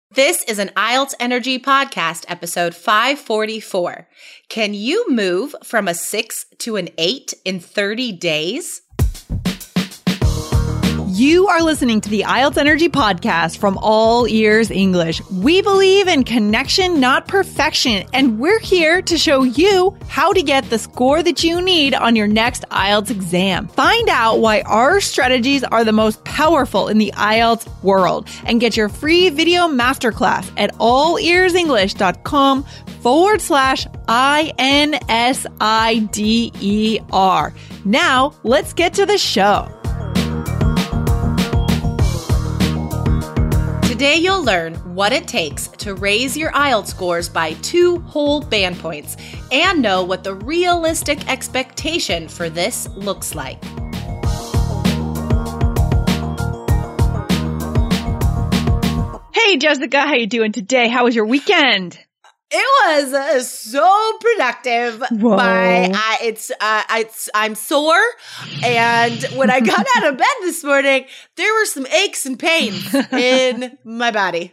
This is an IELTS Energy Podcast, episode 544. Can you move from a 6 to an 8 in 30 days? You are listening to the IELTS Energy Podcast from All Ears English. We believe in connection, not perfection, and we're here to show you how to get the score that you need on your next IELTS exam. Find out why our strategies are the most powerful in the IELTS world and get your free video masterclass at allearsenglish.com/INSIDER. Now, let's get to the show. Today you'll learn what it takes to raise your IELTS scores by 2 whole band points and know what the realistic expectation for this looks like. Hey Jessica, how you doing today? How was your weekend? It was so productive. Whoa. I'm sore, and when I got out of bed this morning, there were some aches and pains in my body.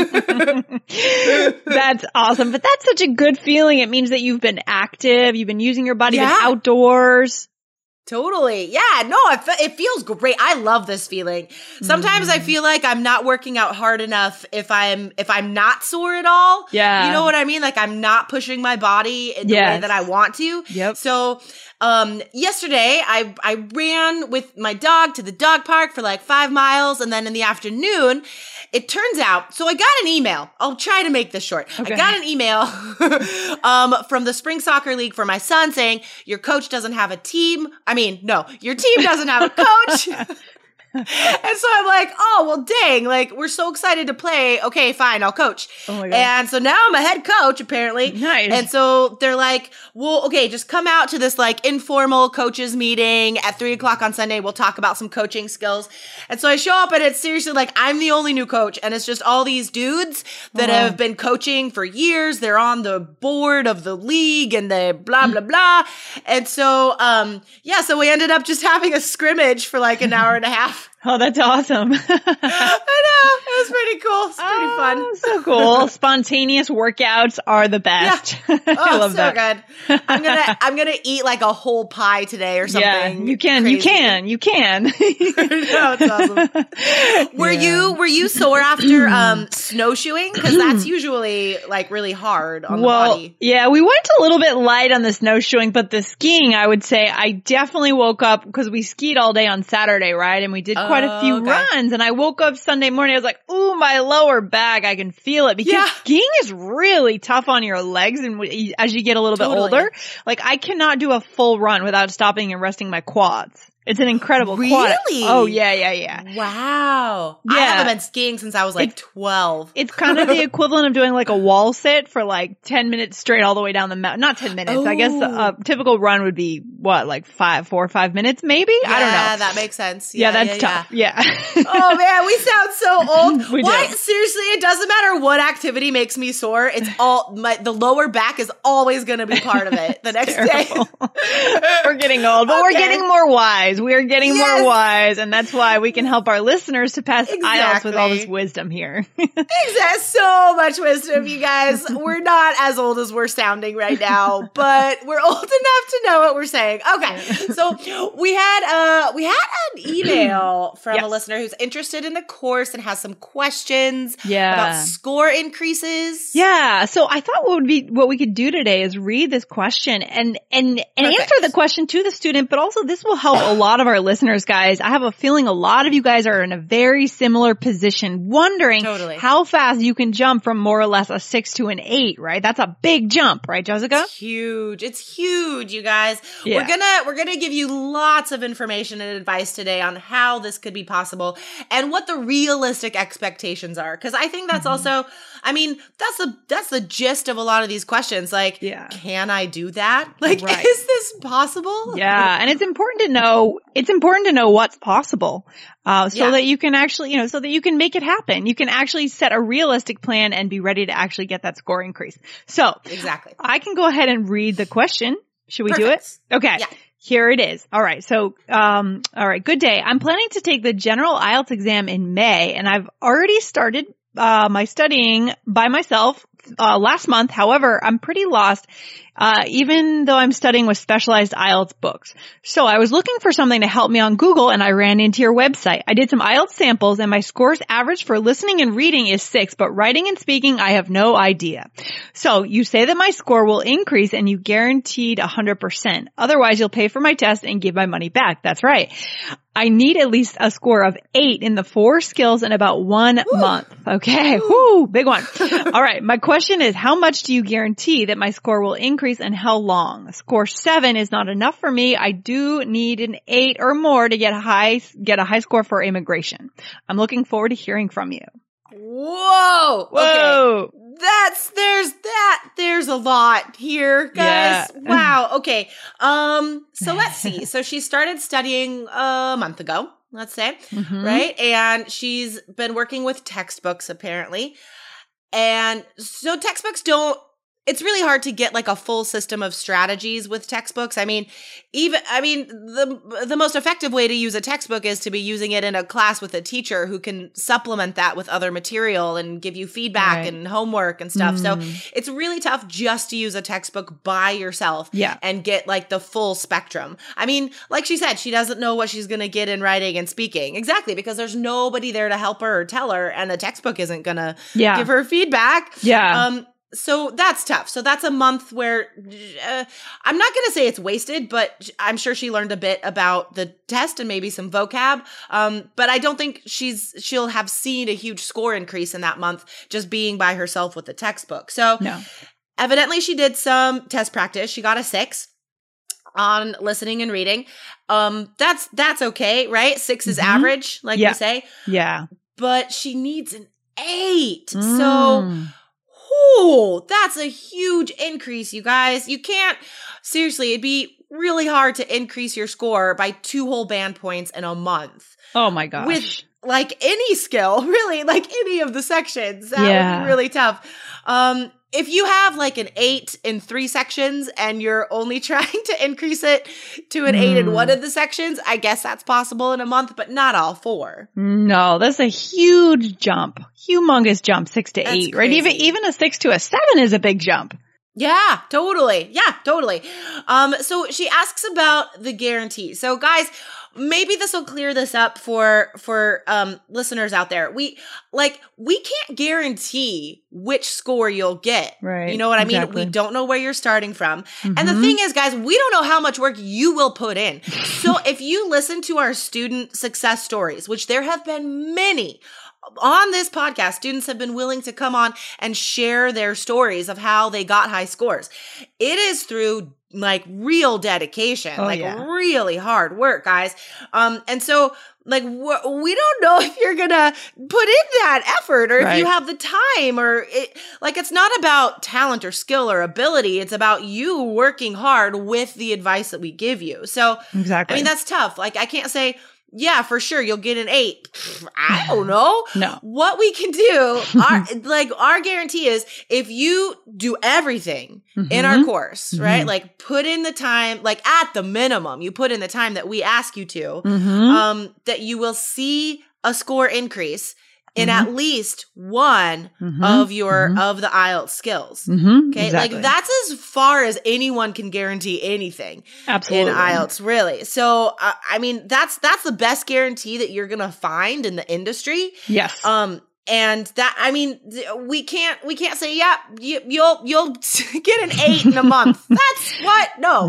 That's awesome, but that's such a good feeling. It means that you've been active, you've been using your body, Yeah. been outdoors. Totally. Yeah, no, it feels great. I love this feeling. Sometimes I feel like I'm not working out hard enough if I'm not sore at all. Yeah. You know what I mean? Like I'm not pushing my body in the way that I want to. Yep. So, yesterday I ran with my dog to the dog park for like 5 miles, and then in the afternoon, it turns out, so I got an email. I'll try to make this short. Okay. I got an email from the spring soccer league for my son saying, your coach doesn't have a team. Your team doesn't have a coach. And so I'm like, oh, well, dang, like, we're so excited to play. Okay, fine, I'll coach. Oh my God. And so now I'm a head coach, apparently. Nice. And so they're like, well, okay, just come out to this like informal coaches meeting at 3:00 on Sunday. We'll talk about some coaching skills. And so I show up, and it's seriously like, I'm the only new coach. And it's just all these dudes that have been coaching for years. They're on the board of the league and the blah, blah, blah. And so, so we ended up just having a scrimmage for like an hour and a half. Oh, that's awesome. I know. It was pretty cool. It's pretty fun. So cool. Spontaneous workouts are the best. Yeah. I love so that. good. I'm gonna eat like a whole pie today or something. Yeah, you can. crazy. You can. No, it's awesome. Were you sore after snowshoeing? Because that's usually like really hard on the body. Yeah, we went a little bit light on the snowshoeing, but the skiing, I would say, I definitely woke up because we skied all day on Saturday, right? And we did quite a few runs, and I woke up Sunday morning. I was like, "Ooh, my lower back! I can feel it." Because skiing is really tough on your legs, and as you get a little bit older, like I cannot do a full run without stopping and resting my quads. It's an incredible quad. Really? Oh, yeah. Wow. Yeah. I haven't been skiing since I was like 12. It's kind of the equivalent of doing like a wall sit for like 10 minutes straight all the way down the mountain. Not 10 minutes. I guess a typical run would be what, like 4 or 5 minutes maybe? I don't know. Yeah, that makes sense. Yeah, that's tough. Yeah. Oh man, we sound so old. We Why? do. Seriously, it doesn't matter what activity makes me sore. It's all the lower back is always going to be part of it the next day. We're getting old, but we're getting more wise. We are getting more wise, and that's why we can help our listeners to pass IELTS with all this wisdom here. Exactly. So much wisdom, you guys. We're not as old as we're sounding right now, but we're old enough to know what we're saying. Okay. So we had an email from a listener who's interested in the course and has some questions about score increases. Yeah. So I thought what we could do today is read this question and answer the question to the student, but also this will help a lot of our listeners, guys. I have a feeling a lot of you guys are in a very similar position, wondering how fast you can jump from more or less a 6 to an 8, right? That's a big jump, right, Jessica? It's huge. It's huge, you guys. Yeah. We're gonna give you lots of information and advice today on how this could be possible and what the realistic expectations are. Because I think that's also, that's the gist of a lot of these questions. Like, can I do that? Like, is this possible? Yeah, and it's important to know what's possible, so that you can actually, so that you can make it happen. You can actually set a realistic plan and be ready to actually get that score increase. So exactly, I can go ahead and read the question. Should we do it? Okay. Yeah. Here it is. All right. So, all right. Good day. I'm planning to take the general IELTS exam in May, and I've already started my studying by myself last month. However, I'm pretty lost, even though I'm studying with specialized IELTS books. So I was looking for something to help me on Google, and I ran into your website. I did some IELTS samples, and my scores average for listening and reading is 6, but writing and speaking, I have no idea. So you say that my score will increase, and you guaranteed 100%. Otherwise, you'll pay for my test and give my money back. That's right. I need at least a score of 8 in the 4 skills in about 1 month. Okay. Woo, big one. All right. My question is, how much do you guarantee that my score will increase and how long? Score 7 is not enough for me. I do need an 8 or more to get a high score for immigration. I'm looking forward to hearing from you. Whoa. Whoa. Okay. There's a lot here, guys. Yeah. Wow. Okay. So let's see. So she started studying a month ago, let's say, right? And she's been working with textbooks apparently. And so textbooks it's really hard to get like a full system of strategies with textbooks. I mean, the most effective way to use a textbook is to be using it in a class with a teacher who can supplement that with other material and give you feedback and homework and stuff. So it's really tough just to use a textbook by yourself and get like the full spectrum. I mean, like she said, she doesn't know what she's going to get in writing and speaking. Exactly, because there's nobody there to help her or tell her, and the textbook isn't going to give her feedback. Yeah. So that's tough. So that's a month where I'm not going to say it's wasted, but I'm sure she learned a bit about the test and maybe some vocab. But I don't think she'll have seen a huge score increase in that month just being by herself with the textbook. So evidently she did some test practice. She got a 6 on listening and reading. That's okay, right? 6 is average, like we say. Yeah. But she needs an 8. So ooh, that's a huge increase, you guys. You can't, seriously, it'd be really hard to increase your score by 2 whole band points in a month. Oh my gosh. With like any skill, really, like any of the sections. That would be really tough. If you have like an 8 in 3 sections and you're only trying to increase it to an 8 in one of the sections, I guess that's possible in a month, but not all 4. No, that's a huge jump. Humongous jump, 6 to 8, right? Even a 6 to a 7 is a big jump. Yeah, totally. Yeah, totally. So she asks about the guarantee. So guys, maybe this will clear this up for listeners out there. We can't guarantee which score you'll get. Right. You know what I mean? Exactly. We don't know where you're starting from. And the thing is, guys, we don't know how much work you will put in. So if you listen to our student success stories, which there have been many on this podcast, students have been willing to come on and share their stories of how they got high scores. It is through like real dedication, really hard work, guys. And so like, we don't know if you're going to put in that effort or if you have the time it's not about talent or skill or ability. It's about you working hard with the advice that we give you. So, exactly. I mean, that's tough. Like, I can't say, yeah, for sure, you'll get an 8. I don't know. No. What we can do, our guarantee is if you do everything in our course, right? Like put in the time, like at the minimum, you put in the time that we ask you to, that you will see a score increase in at least one of the IELTS skills. Okay. Exactly. Like that's as far as anyone can guarantee anything Absolutely. in IELTS, really. So, I mean, that's the best guarantee that you're going to find in the industry. Yes. And that, I mean, we can't say, yeah, you'll get an 8 in a month. That's what? No.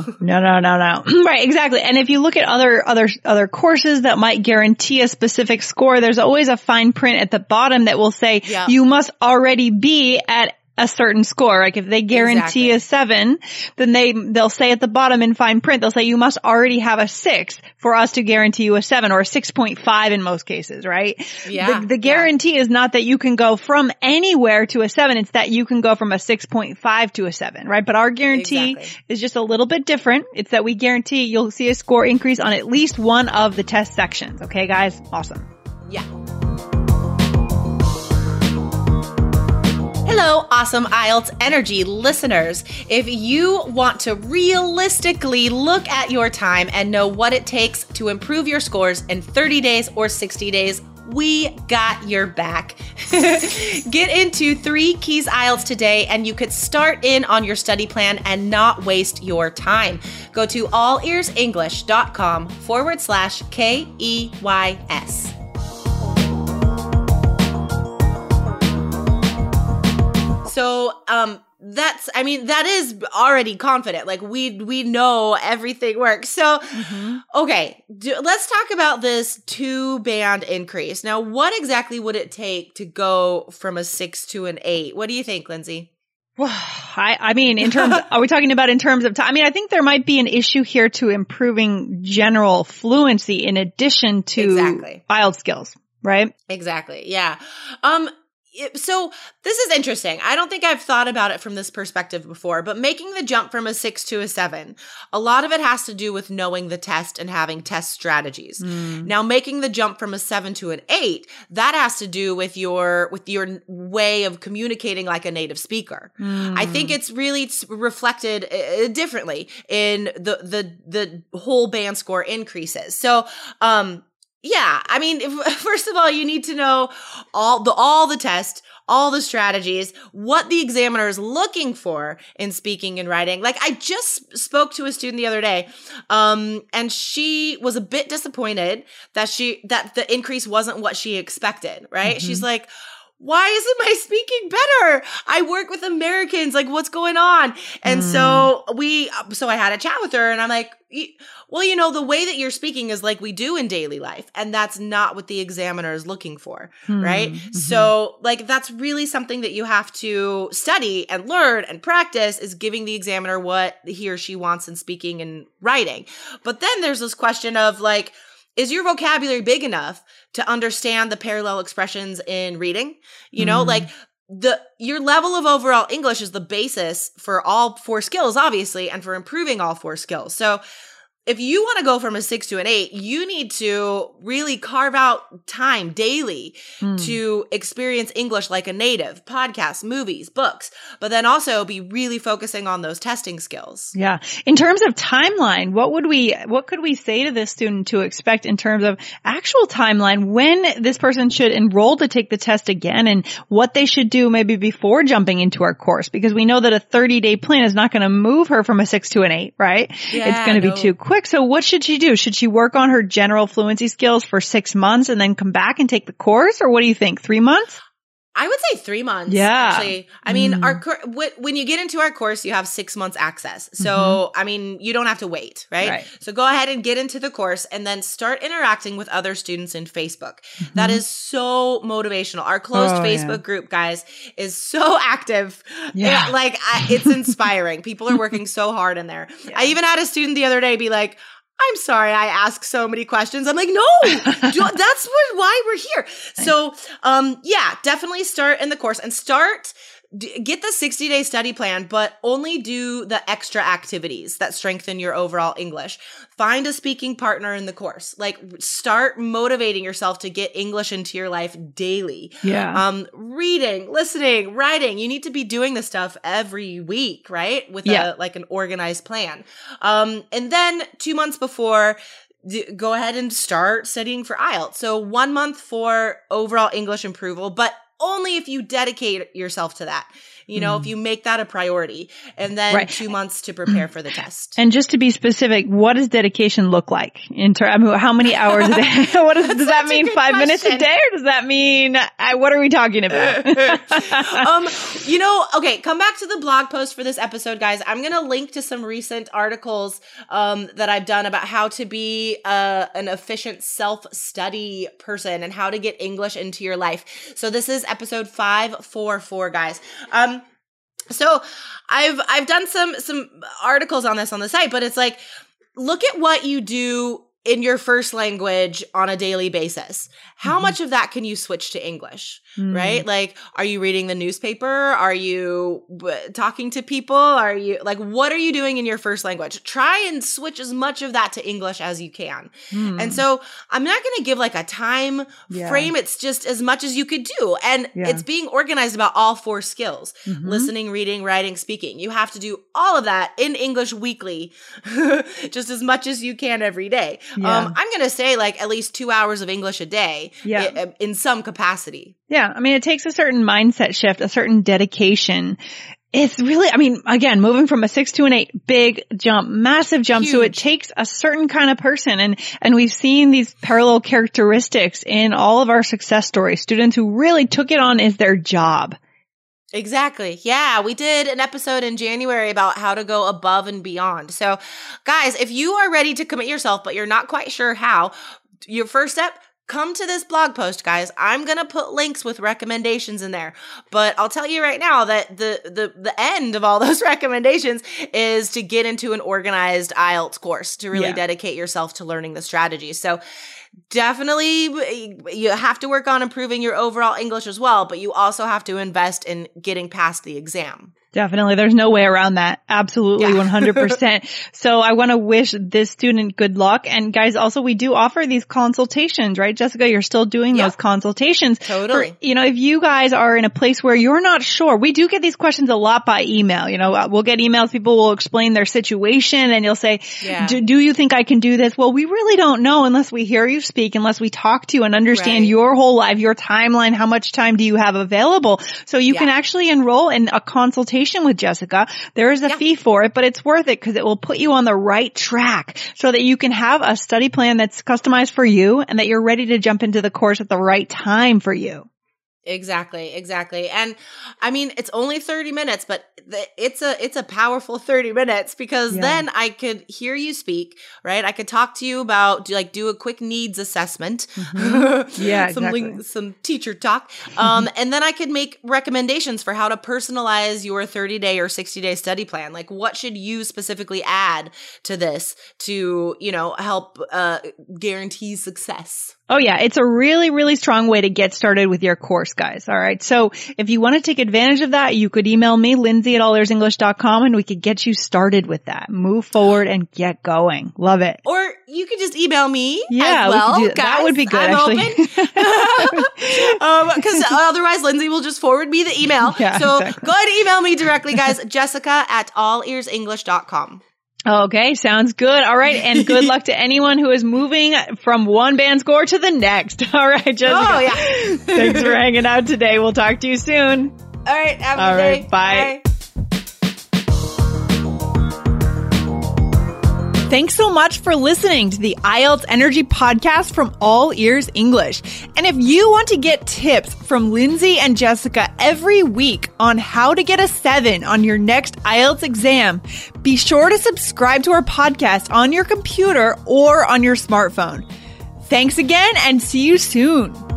Right. Exactly. And if you look at other courses that might guarantee a specific score, there's always a fine print at the bottom that will say you must already be at a certain score. Like if they guarantee a 7, then they'll say at the bottom in fine print, they'll say you must already have a 6 for us to guarantee you a 7 or a 6.5 in most cases, right? Yeah. The guarantee is not that you can go from anywhere to a 7. It's that you can go from a 6.5 to a 7, right? But our guarantee is just a little bit different. It's that we guarantee you'll see a score increase on at least one of the test sections. Okay, guys? Awesome. Yeah. Hello, awesome IELTS Energy listeners. If you want to realistically look at your time and know what it takes to improve your scores in 30 days or 60 days, we got your back. Get into 3 Keys IELTS today, and you could start in on your study plan and not waste your time. Go to allearsenglish.com/KEYS. So, that is already confident. Like we know everything works. So, okay, let's talk about this 2 band increase. Now, what exactly would it take to go from a 6 to an 8? What do you think, Lindsay? Well, I mean, in terms, are we talking about in terms of time? I mean, I think there might be an issue here to improving general fluency in addition to IELTS skills, right? Exactly. Yeah. So this is interesting. I don't think I've thought about it from this perspective before, but making the jump from a 6 to a 7, a lot of it has to do with knowing the test and having test strategies. Now, making the jump from a 7 to an 8, that has to do with your way of communicating like a native speaker. I think it's really reflected differently in the whole band score increases. So, yeah, I mean, first of all, you need to know all the tests, all the strategies, what the examiner is looking for in speaking and writing. Like, I just spoke to a student the other day, and she was a bit disappointed that the increase wasn't what she expected, right? She's like, why isn't my speaking better? I work with Americans. Like, what's going on? And so I had a chat with her, and I'm like, well, the way that you're speaking is like we do in daily life. And that's not what the examiner is looking for, right? So like, that's really something that you have to study and learn and practice, is giving the examiner what he or she wants in speaking and writing. But then there's this question of like, is your vocabulary big enough to understand the parallel expressions in reading? Like your level of overall English is the basis for all 4 skills, obviously, and for improving all 4 skills. So if you want to go from a 6 to an 8, you need to really carve out time daily to experience English like a native, podcasts, movies, books, but then also be really focusing on those testing skills. Yeah. In terms of timeline, what could we say to this student to expect in terms of actual timeline when this person should enroll to take the test again, and what they should do maybe before jumping into our course? Because we know that a 30-day plan is not going to move her from a 6 to an 8, right? Yeah, it's going to be too quick. So what should she do? Should she work on her general fluency skills for 6 months and then come back and take the course? Or what do you think? 3 months? I would say 3 months. Yeah. Actually, I mean, when you get into our course, you have 6 months access. So, I mean, you don't have to wait, right? So go ahead and get into the course and then start interacting with other students in Facebook. That is so motivational. Our closed Facebook group, guys, is so active. Yeah. It's inspiring. People are working so hard in there. I even had a student the other day be like, I'm sorry I ask so many questions. I'm like, no, that's why we're here. So, definitely start in the course and get the 60-day study plan, but only do the extra activities that strengthen your overall English. Find a speaking partner in the course. Like, start motivating yourself to get English into your life daily. Yeah. Reading, listening, writing. You need to be doing this stuff every week, right? With an organized plan. And then 2 months before, go ahead and start studying for IELTS. So 1 month for overall English approval, but only if you dedicate yourself to that. If you make that a priority, and then 2 months to prepare for the test. And just to be specific, what does dedication look like how many hours a day? Does that mean 5 minutes a day, or does that mean, what are we talking about? Okay, come back to the blog post for this episode, guys. I'm going to link to some recent articles, that I've done about how to be an efficient self-study person and how to get English into your life. So this is episode 544, guys. So I've done some articles on this on the site, but it's like, look at what you do in your first language on a daily basis. How much of that can you switch to English, right? Like, are you reading the newspaper? Are you talking to people? Are you what are you doing in your first language? Try and switch as much of that to English as you can. And so I'm not going to give a time frame. It's just as much as you could do. And it's being organized about all 4 skills: listening, reading, writing, speaking. You have to do all of that in English weekly, just as much as you can every day. Yeah. I'm going to say like at least 2 hours of English a day in some capacity. Yeah. I mean, it takes a certain mindset shift, a certain dedication. It's really, I mean, again, moving from a 6 to an 8, big jump, massive jump. Huge. So it takes a certain kind of person. And we've seen these parallel characteristics in all of our success stories, students who really took it on as their job. Exactly. Yeah, we did an episode in January about how to go above and beyond. So guys, if you are ready to commit yourself, but you're not quite sure how, your first step, come to this blog post, guys. I'm going to put links with recommendations in there, but I'll tell you right now that the end of all those recommendations is to get into an organized IELTS course to really dedicate yourself to learning the strategies. So definitely you have to work on improving your overall English as well, but you also have to invest in getting past the exam. Definitely. There's no way around that. Absolutely. 100%. So I want to wish this student good luck. And guys, also we do offer these consultations, right? Jessica, you're still doing those consultations. Totally. If you guys are in a place where you're not sure, we do get these questions a lot by email. We'll get emails, people will explain their situation and you'll say, do you think I can do this? Well, we really don't know unless we hear you speak, unless we talk to you and understand your whole life, your timeline, how much time do you have available? So you can actually enroll in a consultation with Jessica. There is a fee for it, but it's worth it because it will put you on the right track so that you can have a study plan that's customized for you and that you're ready to jump into the course at the right time for you. Exactly. And I mean, it's only 30 minutes, but it's a powerful 30 minutes because then I could hear you speak, right? I could talk to you about do a quick needs assessment. Some teacher talk. And then I could make recommendations for how to personalize your 30-day or 60-day study plan. Like what should you specifically add to this to, help guarantee success? Oh yeah, it's a really, really strong way to get started with your course, guys. All right. So if you want to take advantage of that, you could email me, Lindsay@allearsenglish.com, and we could get you started with that. Move forward and get going. Love it. Or you could just email me. Yeah, as well, we could do that. That would be good, actually. Because otherwise, Lindsay will just forward me the email. Go ahead and email me directly, guys. Jessica@allearsenglish.com. Okay, sounds good. All right, and good luck to anyone who is moving from one band score to the next. All right, Jessica. Oh, yeah. Thanks for hanging out today. We'll talk to you soon. All right, have a good day. Bye. Thanks so much for listening to the IELTS Energy Podcast from All Ears English. And if you want to get tips from Lindsay and Jessica every week on how to get a 7 on your next IELTS exam, be sure to subscribe to our podcast on your computer or on your smartphone. Thanks again and see you soon.